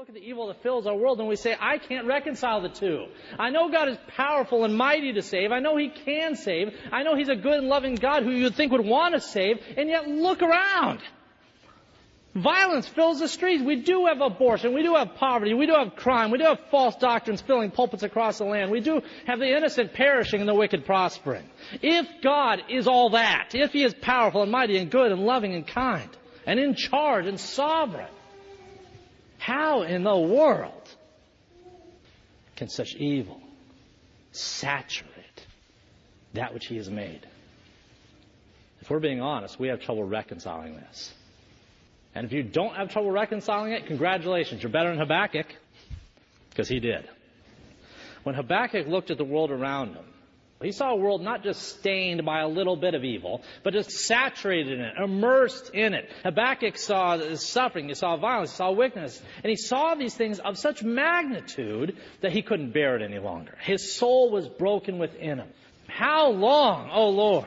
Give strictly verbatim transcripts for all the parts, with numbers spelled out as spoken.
look at the evil that fills our world and we say, I can't reconcile the two. I know God is powerful and mighty to save. I know He can save. I know He's a good and loving God who you would think would want to save. And yet look around. Violence fills the streets. We do have abortion. We do have poverty. We do have crime. We do have false doctrines filling pulpits across the land. We do have the innocent perishing and the wicked prospering. If God is all that, if He is powerful and mighty and good and loving and kind and in charge and sovereign, how in the world can such evil saturate that which He has made? If we're being honest, we have trouble reconciling this. And if you don't have trouble reconciling it, congratulations, you're better than Habakkuk, because he did. When Habakkuk looked at the world around him, he saw a world not just stained by a little bit of evil, but just saturated in it, immersed in it. Habakkuk saw suffering, he saw violence, he saw wickedness, and he saw these things of such magnitude that he couldn't bear it any longer. His soul was broken within him. How long, O Lord?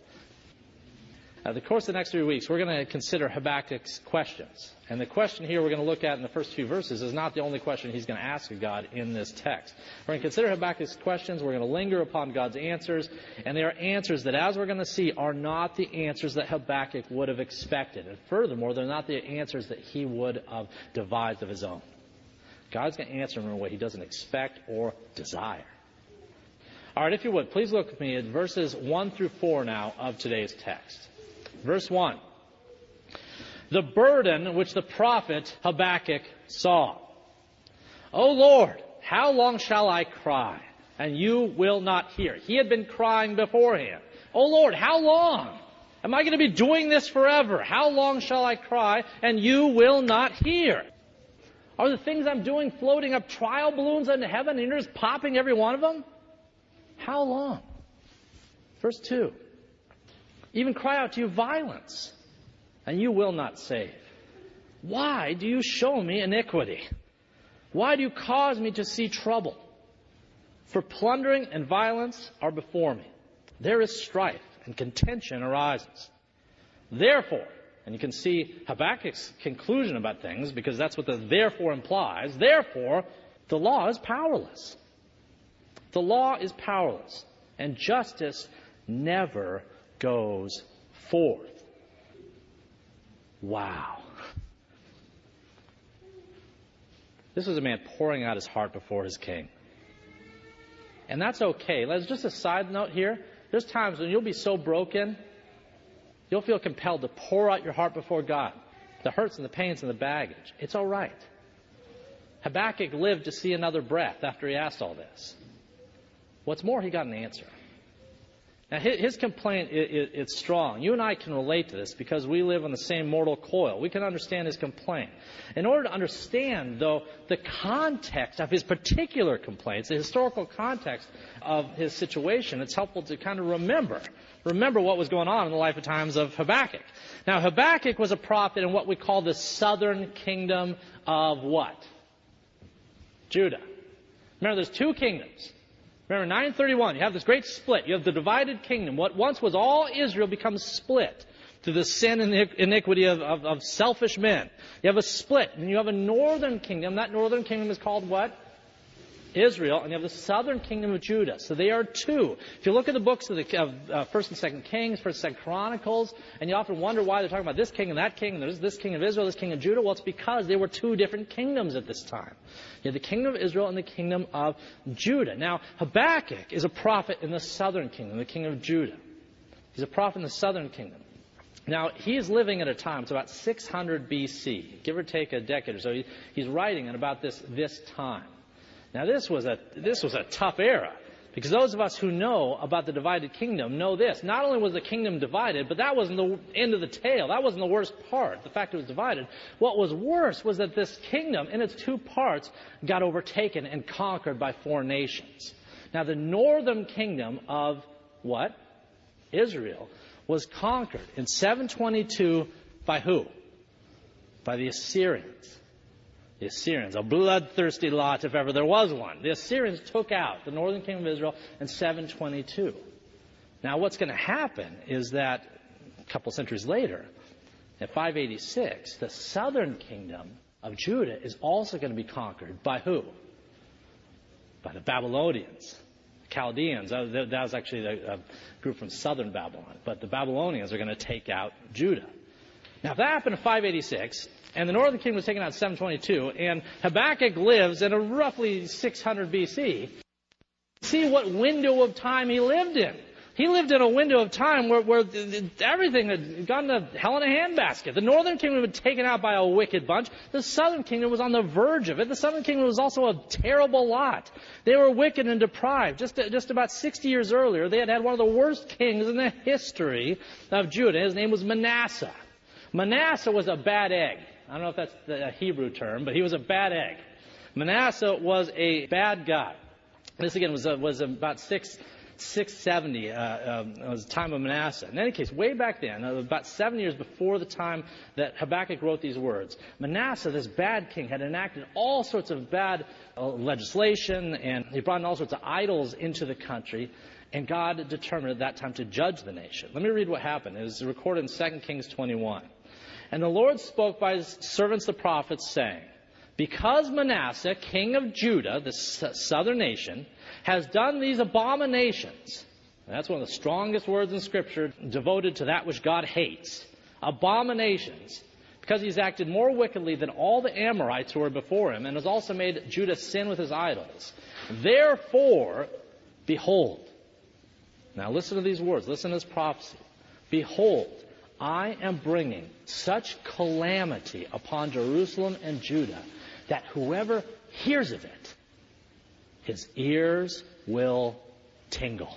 Uh, the course of the next three weeks, we're going to consider Habakkuk's questions. And the question here we're going to look at in the first few verses is not the only question he's going to ask of God in this text. We're going to consider Habakkuk's questions. We're going to linger upon God's answers. And they are answers that, as we're going to see, are not the answers that Habakkuk would have expected. And furthermore, they're not the answers that he would have devised of his own. God's going to answer him in a way he doesn't expect or desire. All right, if you would, please look with me at verses one through four now of today's text. Verse one, the burden which the prophet Habakkuk saw. O Lord, how long shall I cry, and you will not hear? He had been crying beforehand. O Lord, how long? Am I going to be doing this forever? How long shall I cry, and you will not hear? Are the things I'm doing floating up trial balloons into heaven, and you're just popping every one of them? How long? Verse two. Even cry out to you violence, and you will not save. Why do you show me iniquity? Why do you cause me to see trouble? For plundering and violence are before me. There is strife, and contention arises. Therefore, and you can see Habakkuk's conclusion about things, because that's what the therefore implies. Therefore, the law is powerless. The law is powerless, and justice never goes forth. Wow. This is a man pouring out his heart before his king. And that's okay. Let's just a side note here. There's times when you'll be so broken, you'll feel compelled to pour out your heart before God. The hurts and the pains and the baggage. It's all right. Habakkuk lived to see another breath after he asked all this. What's more, he got an answer. Now, his complaint is strong. You and I can relate to this because we live on the same mortal coil. We can understand his complaint. In order to understand, though, the context of his particular complaints, the historical context of his situation, it's helpful to kind of remember. Remember what was going on in the life and times of Habakkuk. Now, Habakkuk was a prophet in what we call the southern kingdom of what? Judah. Remember, there's two kingdoms. Remember, nine thirty-one, you have this great split. You have the divided kingdom. What once was all Israel becomes split through the sin and iniquity of, of, of selfish men. You have a split, and you have a northern kingdom. That northern kingdom is called what? Israel, and you have the southern kingdom of Judah. So they are two. If you look at the books of, the, of uh, First and Second Kings, First and Second Chronicles, and you often wonder why they're talking about this king and that king, and there's this king of Israel, this king of Judah. Well, it's because they were two different kingdoms at this time. You have the kingdom of Israel and the kingdom of Judah. Now, Habakkuk is a prophet in the southern kingdom, the king of Judah. He's a prophet in the southern kingdom. Now, he is living at a time, it's about six hundred B C, give or take a decade or so. He, he's writing at about this, this time. Now, this was a this was a tough era, because those of us who know about the divided kingdom know this. Not only was the kingdom divided, but that wasn't the end of the tale. That wasn't the worst part, the fact it was divided. What was worse was that this kingdom, in its two parts, got overtaken and conquered by foreign nations. Now, the northern kingdom of what? Israel was conquered in seven twenty-two by who? By the Assyrians. The Assyrians, a bloodthirsty lot if ever there was one. The Assyrians took out the northern kingdom of Israel in seven twenty-two. Now, what's going to happen is that a couple centuries later, at five eighty-six, the southern kingdom of Judah is also going to be conquered by who? By the Babylonians, Chaldeans. That was actually a group from southern Babylon. But the Babylonians are going to take out Judah. Now, if that happened in five eighty-six, and the northern kingdom was taken out in seven twenty-two, and Habakkuk lives in a roughly six hundred B C, see what window of time he lived in. He lived in a window of time where, where everything had gone to hell in a handbasket. The northern kingdom had been taken out by a wicked bunch. The southern kingdom was on the verge of it. The southern kingdom was also a terrible lot. They were wicked and deprived. Just, just about sixty years earlier, they had had one of the worst kings in the history of Judah. His name was Manasseh. Manasseh was a bad egg. I don't know if that's the Hebrew term, but he was a bad egg. Manasseh was a bad guy. This again was, uh, was about six... six seventy uh, um, was the time of Manasseh. In any case, way back then, uh, about seven years before the time that Habakkuk wrote these words, Manasseh, this bad king, had enacted all sorts of bad uh, legislation, and he brought in all sorts of idols into the country, and God determined at that time to judge the nation. Let me read what happened. It was recorded in Second Kings twenty-one. And the Lord spoke by his servants the prophets, saying, because Manasseh, king of Judah, the southern nation, has done these abominations. And that's one of the strongest words in Scripture devoted to that which God hates. Abominations. Because he's acted more wickedly than all the Amorites who were before him, and has also made Judah sin with his idols. Therefore, behold. Now listen to these words. Listen to this prophecy. Behold, I am bringing such calamity upon Jerusalem and Judah that whoever hears of it, his ears will tingle.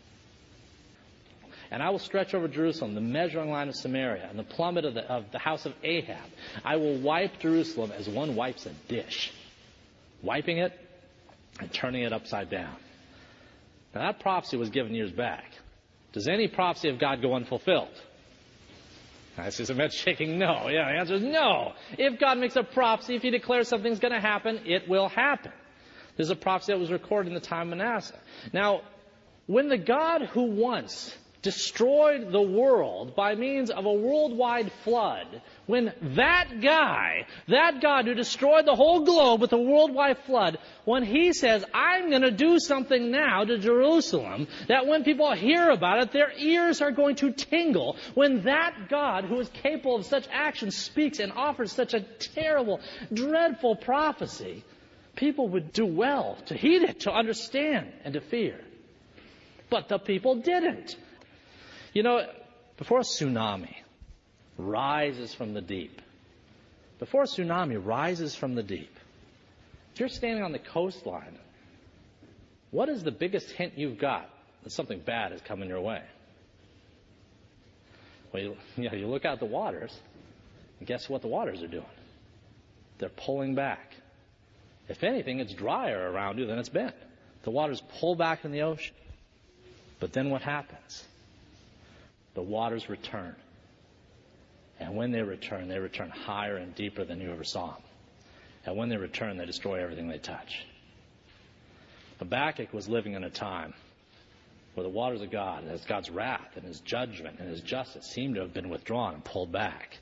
And I will stretch over Jerusalem the measuring line of Samaria and the plummet of the, of the house of Ahab. I will wipe Jerusalem as one wipes a dish, wiping it and turning it upside down. Now that prophecy was given years back. Does any prophecy of God go unfulfilled? I see some heads shaking no. Yeah, the answer is no. If God makes a prophecy, if he declares something's going to happen, it will happen. There's a prophecy that was recorded in the time of Manasseh. Now, when the God who once destroyed the world by means of a worldwide flood, when that guy, that God who destroyed the whole globe with a worldwide flood, when he says, I'm going to do something now to Jerusalem, that when people hear about it, their ears are going to tingle. When that God who is capable of such action speaks and offers such a terrible, dreadful prophecy, people would do well to heed it, to understand, and to fear. But the people didn't. You know, before a tsunami rises from the deep, before a tsunami rises from the deep, if you're standing on the coastline, what is the biggest hint you've got that something bad is coming your way? Well, you, you know, you look out the waters, and guess what the waters are doing? They're pulling back. If anything, it's drier around you than it's been. The waters pull back in the ocean. But then what happens? The waters return. And when they return, they return higher and deeper than you ever saw them. And when they return, they destroy everything they touch. Habakkuk was living in a time where the waters of God, and as God's wrath and his judgment and his justice seemed to have been withdrawn and pulled back.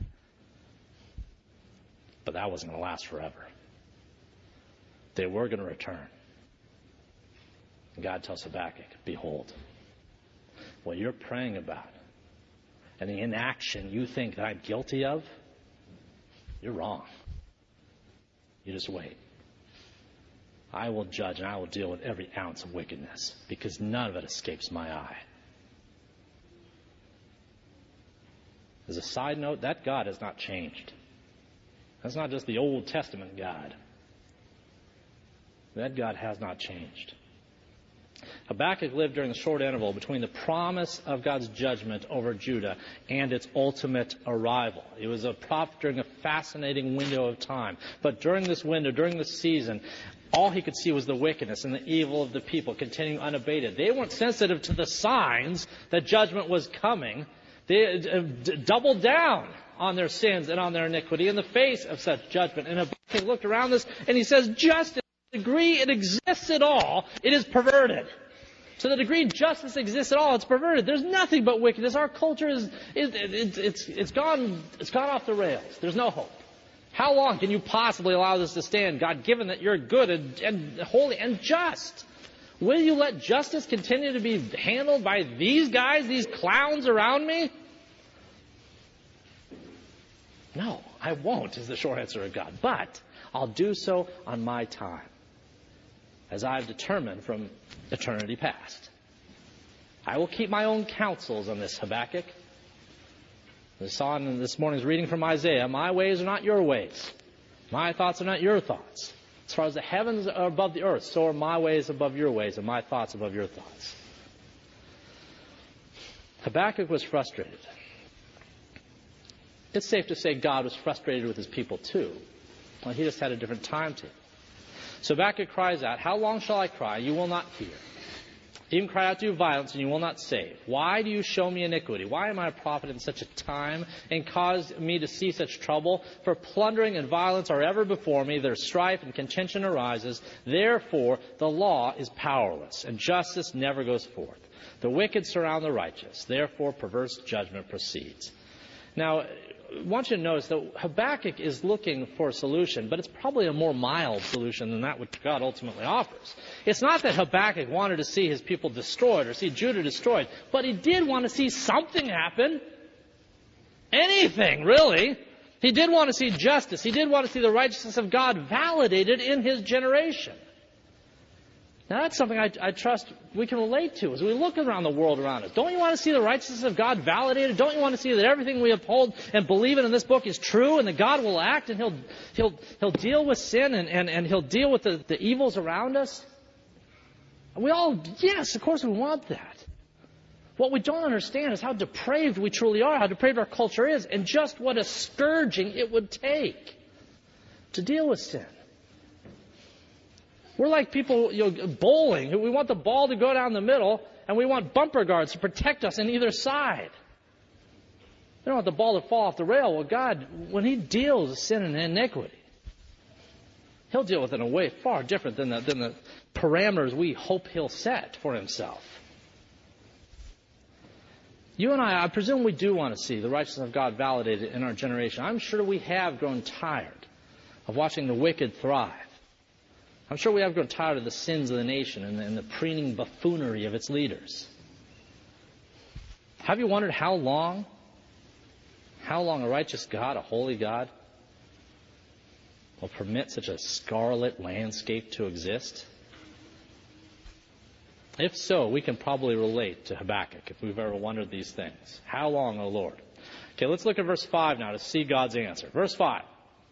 But that wasn't going to last forever. They were going to return. And God tells Habakkuk, behold, what you're praying about and the inaction you think that I'm guilty of, you're wrong. You just wait. I will judge and I will deal with every ounce of wickedness because none of it escapes my eye. As a side note, that God has not changed. That's not just the Old Testament God. That God has not changed. Habakkuk lived during the short interval between the promise of God's judgment over Judah and its ultimate arrival. He was a prophet during a fascinating window of time. But during this window, during this season, all he could see was the wickedness and the evil of the people continuing unabated. They weren't sensitive to the signs that judgment was coming. They d- doubled down on their sins and on their iniquity in the face of such judgment. And Habakkuk looked around this and he says, just to the degree it exists at all, it is perverted. To the degree justice exists at all, it's perverted. There's nothing but wickedness. Our culture is, is it's, it's, it's gone, it's gone off the rails. There's no hope. How long can you possibly allow this to stand, God, given that you're good and, and holy and just? Will you let justice continue to be handled by these guys, these clowns around me? No, I won't, is the short answer of God. But I'll do so on my time, as I've determined from eternity past. I will keep my own counsels on this, Habakkuk. We saw in this morning's reading from Isaiah, my ways are not your ways. My thoughts are not your thoughts. As far as the heavens are above the earth, so are my ways above your ways and my thoughts above your thoughts. Habakkuk was frustrated. It's safe to say God was frustrated with his people too. Well, he just had a different timetable. So Habakkuk cries out, how long shall I cry? You will not hear. Even cry out to you violence, and you will not save. Why do you show me iniquity? Why am I a prophet in such a time, and cause me to see such trouble? For plundering and violence are ever before me. Their strife and contention arises. Therefore, the law is powerless, and justice never goes forth. The wicked surround the righteous. Therefore, perverse judgment proceeds. Now, I want you to notice that Habakkuk is looking for a solution, but it's probably a more mild solution than that which God ultimately offers. It's not that Habakkuk wanted to see his people destroyed or see Judah destroyed, but he did want to see something happen. Anything, really. He did want to see justice. He did want to see the righteousness of God validated in his generation. Now, that's something I, I trust we can relate to as we look around the world around us. Don't you want to see the righteousness of God validated? Don't you want to see that everything we uphold and believe in in this book is true, and that God will act and He'll He'll He'll deal with sin and, and, and He'll deal with the, the evils around us? We all, yes, of course we want that. What we don't understand is how depraved we truly are, how depraved our culture is, and just what a scourging it would take to deal with sin. We're like people, you know, bowling. We want the ball to go down the middle, and we want bumper guards to protect us on either side. We don't want the ball to fall off the rail. Well, God, when He deals with sin and iniquity, He'll deal with it in a way far different than the, than the parameters we hope He'll set for Himself. You and I, I presume we do want to see the righteousness of God validated in our generation. I'm sure we have grown tired of watching the wicked thrive. I'm sure we have grown tired of the sins of the nation and the, and the preening buffoonery of its leaders. Have you wondered how long, how long a righteous God, a holy God, will permit such a scarlet landscape to exist? If so, we can probably relate to Habakkuk if we've ever wondered these things. How long, O Lord? Okay, let's look at verse five now to see God's answer. Verse five.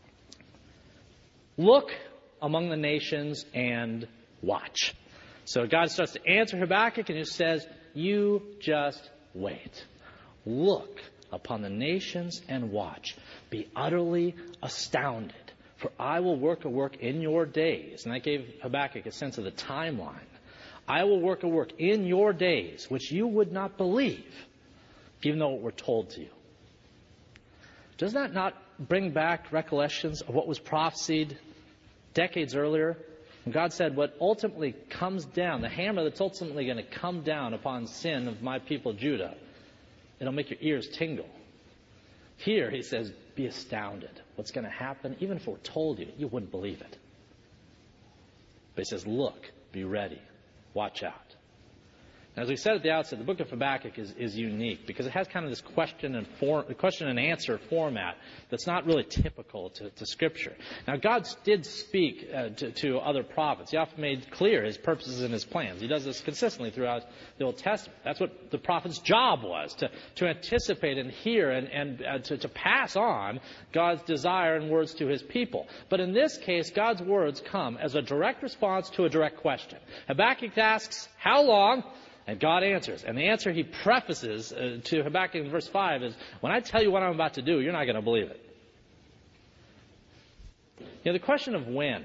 Look among the nations and watch. So God starts to answer Habakkuk and He says, you just wait. Look upon the nations and watch. Be utterly astounded, for I will work a work in your days. And that gave Habakkuk a sense of the timeline. I will work a work in your days which you would not believe, even though it were told to you. Does that not bring back recollections of what was prophesied decades earlier, when God said what ultimately comes down, the hammer that's ultimately going to come down upon sin of my people Judah, it'll make your ears tingle. Here He says, be astounded. What's going to happen, even if it were told you, you wouldn't believe it. But He says, look, be ready, watch out. As we said at the outset, the book of Habakkuk is, is unique because it has kind of this question and form, question and answer format that's not really typical to, to Scripture. Now, God did speak uh, to, to other prophets. He often made clear His purposes and His plans. He does this consistently throughout the Old Testament. That's what the prophet's job was, to, to anticipate and hear and, and uh, to, to pass on God's desire and words to His people. But in this case, God's words come as a direct response to a direct question. Habakkuk asks, how long? And God answers. And the answer He prefaces uh, to Habakkuk in verse five is, when I tell you what I'm about to do, you're not going to believe it. You know, the question of when.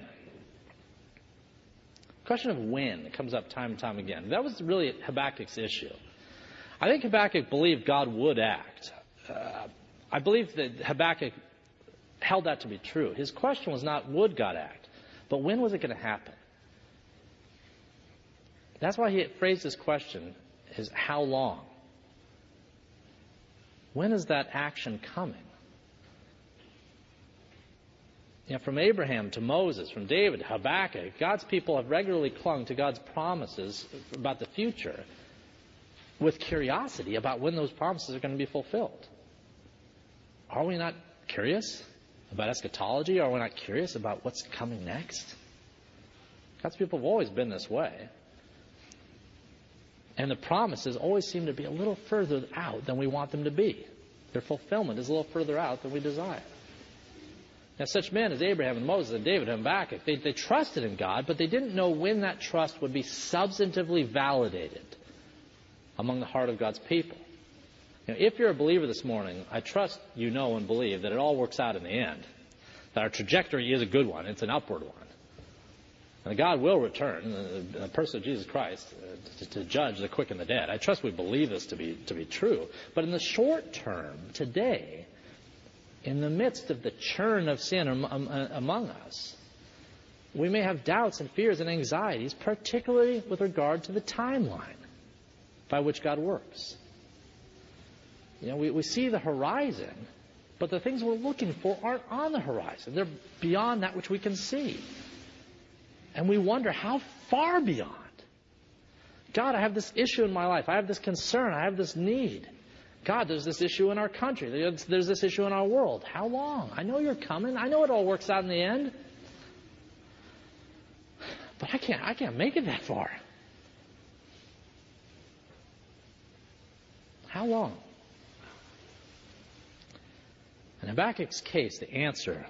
The question of when comes up time and time again. That was really Habakkuk's issue. I think Habakkuk believed God would act. Uh, I believe that Habakkuk held that to be true. His question was not, would God act? But when was it going to happen? That's why he phrased his question as, how long? When is that action coming? You know, from Abraham to Moses, from David to Habakkuk, God's people have regularly clung to God's promises about the future with curiosity about when those promises are going to be fulfilled. Are we not curious about eschatology? Are we not curious about what's coming next? God's people have always been this way. And the promises always seem to be a little further out than we want them to be. Their fulfillment is a little further out than we desire. Now, such men as Abraham and Moses and David and Habakkuk, they, they trusted in God, but they didn't know when that trust would be substantively validated among the heart of God's people. You know, if you're a believer this morning, I trust you know and believe that it all works out in the end, that our trajectory is a good one. It's an upward one. And God will return, the, the person of Jesus Christ, uh, to, to judge the quick and the dead. I trust we believe this to be, to be true. But in the short term, today, in the midst of the churn of sin among us, we may have doubts and fears and anxieties, particularly with regard to the timeline by which God works. You know, we, we see the horizon, but the things we're looking for aren't on the horizon. They're beyond that which we can see. And we wonder, how far beyond? God, I have this issue in my life. I have this concern. I have this need. God, there's this issue in our country. There's, there's this issue in our world. How long? I know you're coming. I know it all works out in the end. But I can't, I can't make it that far. How long? In Habakkuk's case, the answer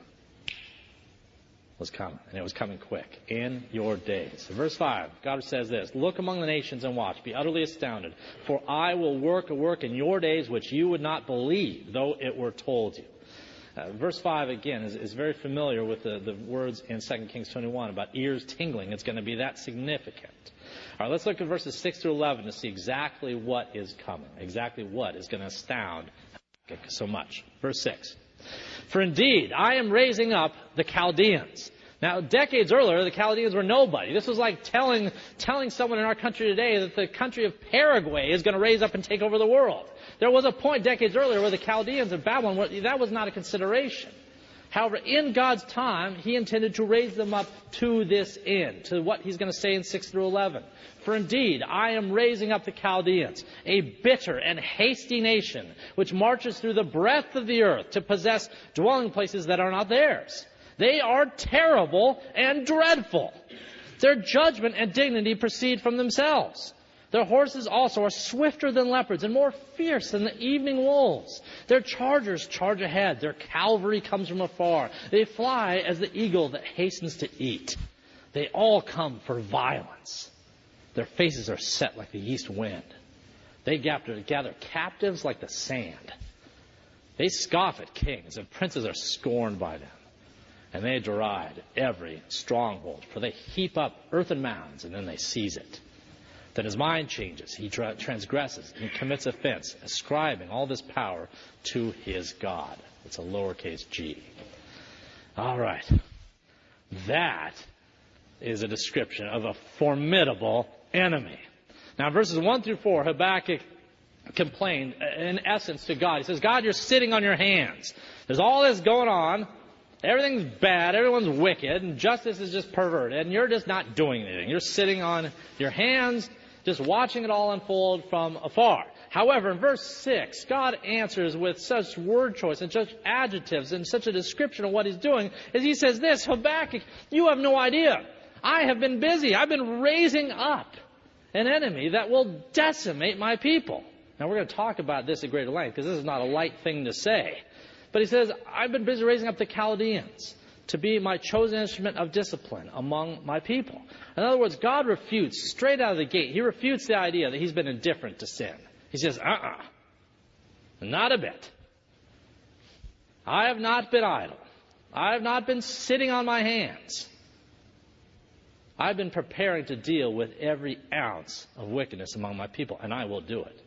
was coming, and it was coming quick, in your days. In verse five, God says this, look among the nations and watch, be utterly astounded, for I will work a work in your days which you would not believe, though it were told you. Uh, verse five, again, is, is very familiar with the, the words in Second Kings twenty-one about ears tingling. It's going to be that significant. All right, let's look at verses six through eleven to see exactly what is coming, exactly what is going to astound Habakkuk so much. Verse six. For indeed, I am raising up the Chaldeans. Now, decades earlier, the Chaldeans were nobody. This was like telling, telling someone in our country today that the country of Paraguay is going to raise up and take over the world. There was a point decades earlier where the Chaldeans of Babylon, that was not a consideration. However, in God's time, He intended to raise them up to this end, to what He's going to say in six through eleven. For indeed, I am raising up the Chaldeans, a bitter and hasty nation, which marches through the breadth of the earth to possess dwelling places that are not theirs. They are terrible and dreadful. Their judgment and dignity proceed from themselves. Their horses also are swifter than leopards and more fierce than the evening wolves. Their chargers charge ahead. Their cavalry comes from afar. They fly as the eagle that hastens to eat. They all come for violence. Their faces are set like the east wind. They gather, gather captives like the sand. They scoff at kings, and princes are scorned by them. And they deride every stronghold, for they heap up earthen mounds, and then they seize it. Then his mind changes, he tra- transgresses, and commits offense, ascribing all this power to his God. It's a lowercase g. All right. That is a description of a formidable enemy. Now, verses one through four, Habakkuk complained, in essence, to God. He says, God, you're sitting on your hands. There's all this going on. Everything's bad. Everyone's wicked. And justice is just perverted. And you're just not doing anything. You're sitting on your hands, just watching it all unfold from afar. However, in verse six, God answers with such word choice and such adjectives and such a description of what He's doing, as He says this, Habakkuk, you have no idea. I have been busy. I've been raising up an enemy that will decimate my people. Now, we're going to talk about this at greater length, because this is not a light thing to say. But he says, I've been busy raising up the Chaldeans to be my chosen instrument of discipline among my people. In other words, God refutes, straight out of the gate, He refutes the idea that He's been indifferent to sin. He says, uh-uh, not a bit. I have not been idle. I have not been sitting on my hands. I've been preparing to deal with every ounce of wickedness among my people, and I will do it.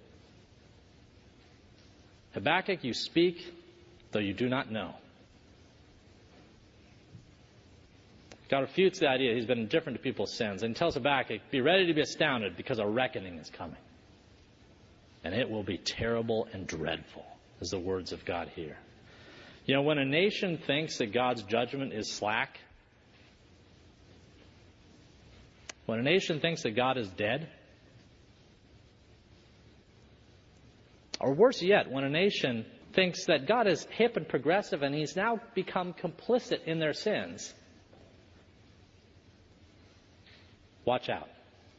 Habakkuk, you speak, though you do not know. God refutes the idea He's been indifferent to people's sins, and tells Habakkuk, be ready to be astounded, because a reckoning is coming. And it will be terrible and dreadful, as the words of God here. You know, when a nation thinks that God's judgment is slack, when a nation thinks that God is dead, or worse yet, when a nation thinks that God is hip and progressive and He's now become complicit in their sins, watch out.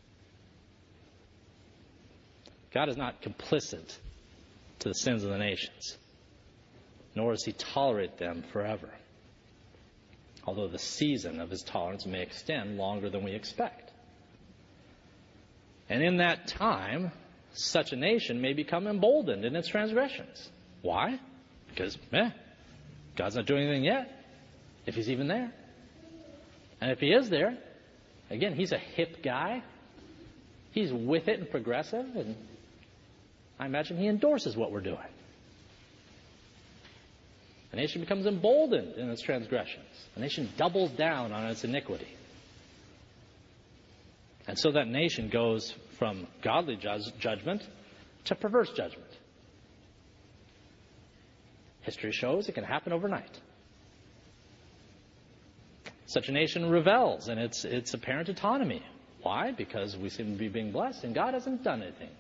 God is not complicit to the sins of the nations, nor does He tolerate them forever, although the season of His tolerance may extend longer than we expect. And in that time, such a nation may become emboldened in its transgressions. Why? Because, eh, God's not doing anything yet, if He's even there. And if He is there, again, He's a hip guy. He's with it and progressive, and I imagine He endorses what we're doing. The nation becomes emboldened in its transgressions. The nation doubles down on its iniquity. And so that nation goes from godly ju- judgment to perverse judgment. History shows it can happen overnight. Such a nation revels in its, its apparent autonomy. Why? Because we seem to be being blessed and God hasn't done anything.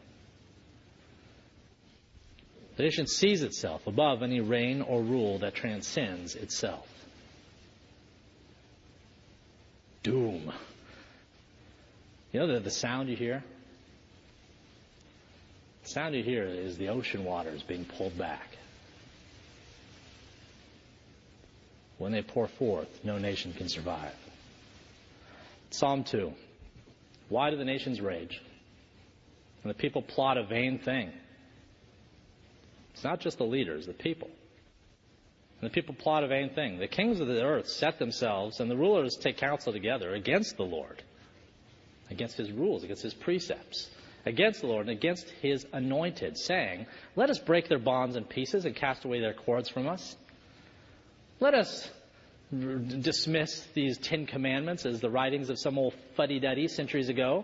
The nation sees itself above any reign or rule that transcends itself. Doom. You know the, the sound you hear? The sound you hear is the ocean waters being pulled back. When they pour forth, no nation can survive. Psalm two. Why do the nations rage? And the people plot a vain thing. It's not just the leaders, the people. And the people plot a vain thing. The kings of the earth set themselves, and the rulers take counsel together against the Lord, against His rules, against His precepts, against the Lord, and against His anointed, saying, let us break their bonds in pieces and cast away their cords from us. Let us r- dismiss these Ten Commandments as the writings of some old fuddy-duddy centuries ago.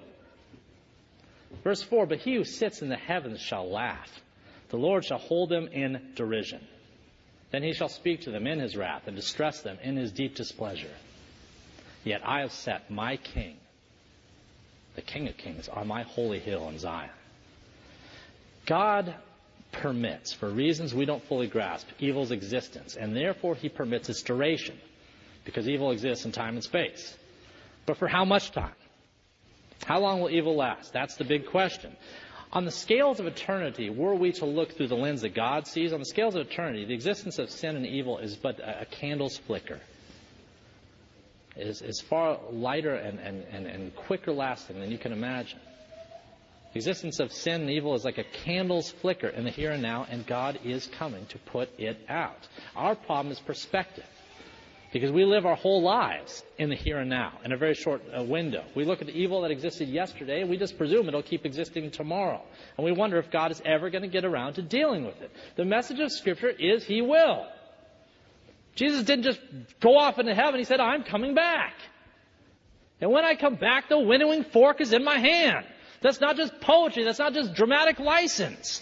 Verse four, but he who sits in the heavens shall laugh. The Lord shall hold them in derision. Then He shall speak to them in His wrath and distress them in His deep displeasure. Yet I have set my King, the King of Kings, on my holy hill in Zion. God permits, for reasons we don't fully grasp, evil's existence, and therefore He permits its duration, because evil exists in time and space. But for how much time? How long will evil last? That's the big question. On the scales of eternity, were we to look through the lens that God sees, on the scales of eternity, the existence of sin and evil is but a candle's flicker. It is, is far lighter and, and, and, and quicker lasting than you can imagine. The existence of sin and evil is like a candle's flicker in the here and now, and God is coming to put it out. Our problem is perspective, because we live our whole lives in the here and now, in a very short uh, window. We look at the evil that existed yesterday, and we just presume it'll keep existing tomorrow. And we wonder if God is ever going to get around to dealing with it. The message of Scripture is He will. Jesus didn't just go off into heaven. He said, I'm coming back. And when I come back, the winnowing fork is in my hand. That's not just poetry. That's not just dramatic license.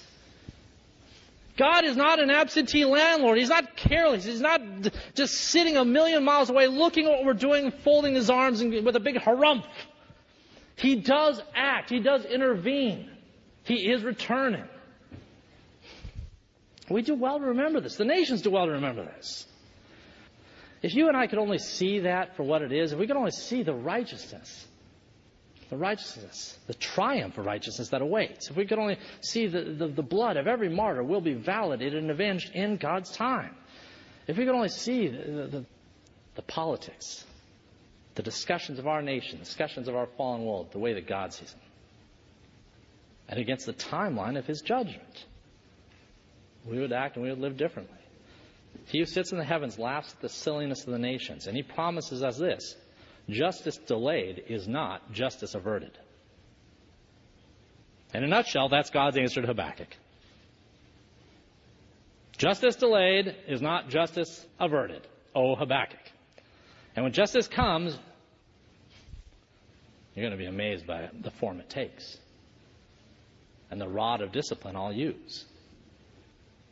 God is not an absentee landlord. He's not careless. He's not just sitting a million miles away looking at what we're doing, folding His arms and with a big harumph. He does act. He does intervene. He is returning. We do well to remember this. The nations do well to remember this. If you and I could only see that for what it is, if we could only see the righteousness, the righteousness, the triumph of righteousness that awaits, if we could only see the, the, the blood of every martyr will be validated and avenged in God's time, if we could only see the, the, the politics, the discussions of our nation, discussions of our fallen world, the way that God sees them, and against the timeline of His judgment, we would act and we would live differently. He who sits in the heavens laughs at the silliness of the nations, and He promises us this: justice delayed is not justice averted. In a nutshell, that's God's answer to Habakkuk. Justice delayed is not justice averted. O Habakkuk. And when justice comes, you're going to be amazed by the form it takes and the rod of discipline I'll use.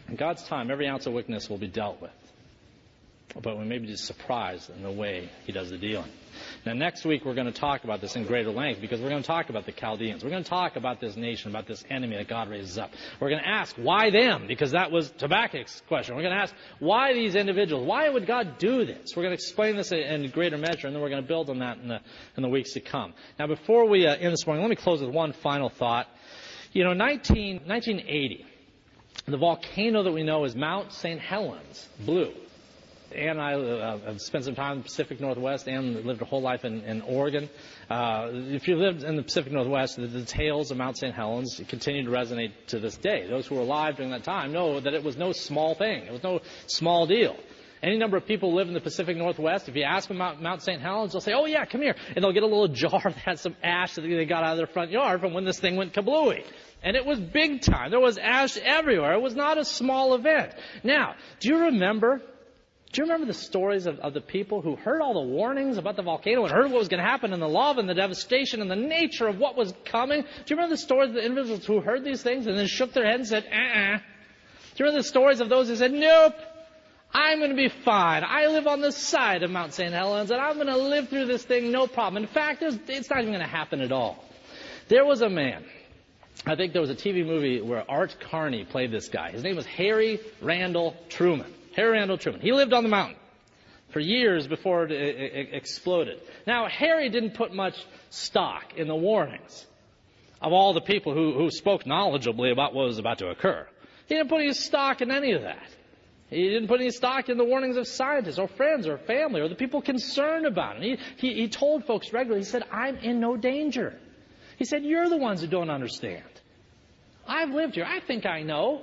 In God's time, every ounce of wickedness will be dealt with. But we may be just surprised in the way he does the dealing. Now, next week, we're going to talk about this in greater length because we're going to talk about the Chaldeans. We're going to talk about this nation, about this enemy that God raises up. We're going to ask, why them? Because that was Habakkuk's question. We're going to ask, why these individuals? Why would God do this? We're going to explain this in greater measure, and then we're going to build on that in the, in the weeks to come. Now, before we uh, end this morning, let me close with one final thought. You know, nineteen, nineteen eighty, the volcano that we know is Mount Saint Helens blew. Ann and I uh, have spent some time in the Pacific Northwest. Ann lived her whole life in, in Oregon. Uh, if you lived in the Pacific Northwest, the, the tales of Mount Saint Helens continue to resonate to this day. Those who were alive during that time know that it was no small thing. It was no small deal. Any number of people who live in the Pacific Northwest, if you ask them about Mount Saint Helens, they'll say, oh, yeah, come here. And they'll get a little jar that has some ash that they got out of their front yard from when this thing went kablooey. And it was big time. There was ash everywhere. It was not a small event. Now, do you remember... Do you remember the stories of, of the people who heard all the warnings about the volcano and heard what was going to happen and the love and the devastation and the nature of what was coming? Do you remember the stories of the individuals who heard these things and then shook their head and said, uh-uh? Do you remember the stories of those who said, nope, I'm going to be fine. I live on the side of Mount Saint Helens and I'm going to live through this thing no problem. In fact, it's not even going to happen at all. There was a man. I think there was a T V movie where Art Carney played this guy. His name was Harry Randall Truman. Harry Randall Truman. He lived on the mountain for years before it, it, it exploded. Now, Harry didn't put much stock in the warnings of all the people who, who spoke knowledgeably about what was about to occur. He didn't put any stock in any of that. He didn't put any stock in the warnings of scientists or friends or family or the people concerned about him. He, he, he told folks regularly, he said, I'm in no danger. He said, you're the ones who don't understand. I've lived here. I think I know.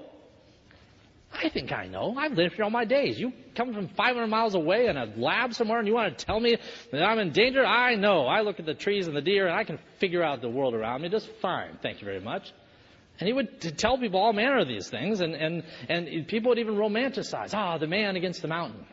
I think I know. I've lived here all my days. You come from five hundred miles away in a lab somewhere and you want to tell me that I'm in danger? I know. I look at the trees and the deer and I can figure out the world around me just fine. Thank you very much. And he would t- tell people all manner of these things, and, and, and people would even romanticize, ah, the man against the mountain.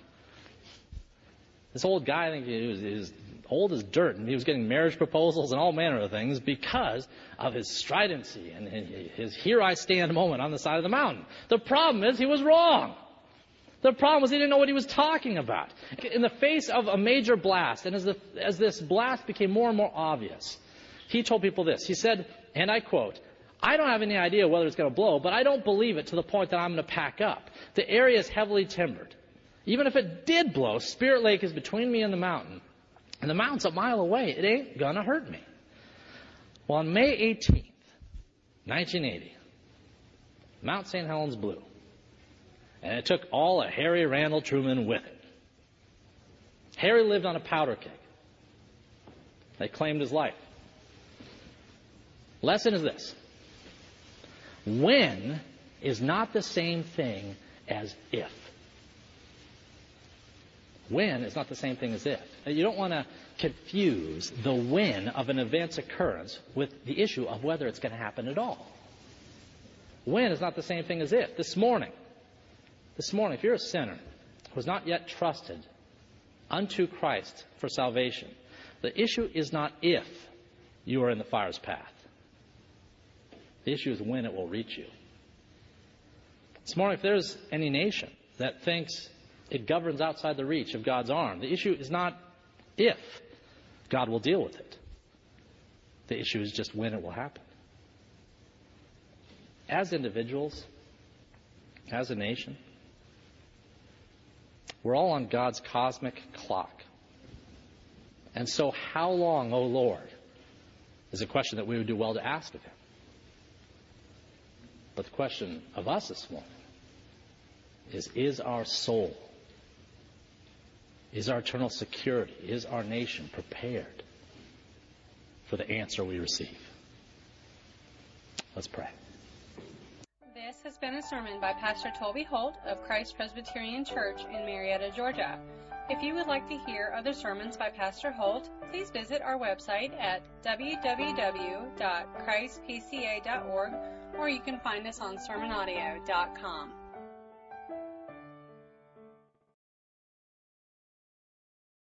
This old guy, I think he was, he was old as dirt, and he was getting marriage proposals and all manner of things because of his stridency and his here I stand moment on the side of the mountain. The problem is he was wrong. The problem was he didn't know what he was talking about. In the face of a major blast, and as, the, as this blast became more and more obvious, he told people this. He said, and I quote, I don't have any idea whether it's going to blow, but I don't believe it to the point that I'm going to pack up. The area is heavily timbered. Even if it did blow, Spirit Lake is between me and the mountain. And the mountain's a mile away. It ain't going to hurt me. Well, on May eighteenth, nineteen eighty, Mount Saint Helens blew. And it took all of Harry Randall Truman with it. Harry lived on a powder keg. They claimed his life. Lesson is this. When is not the same thing as if. When is not the same thing as if. Now, you don't want to confuse the when of an event's occurrence with the issue of whether it's going to happen at all. When is not the same thing as if. This morning, this morning, if you're a sinner who has not yet trusted unto Christ for salvation, the issue is not if you are in the fire's path. The issue is when it will reach you. This morning, if there's any nation that thinks it governs outside the reach of God's arm, the issue is not if God will deal with it. The issue is just when it will happen. As individuals, as a nation, we're all on God's cosmic clock. And so how long, O Lord, is a question that we would do well to ask of Him. But the question of us this morning is, is our soul, is our eternal security, is our nation prepared for the answer we receive? Let's pray. This has been a sermon by Pastor Toby Holt of Christ Presbyterian Church in Marietta, Georgia. If you would like to hear other sermons by Pastor Holt, please visit our website at w w w dot christ p c a dot org, or you can find us on sermon audio dot com.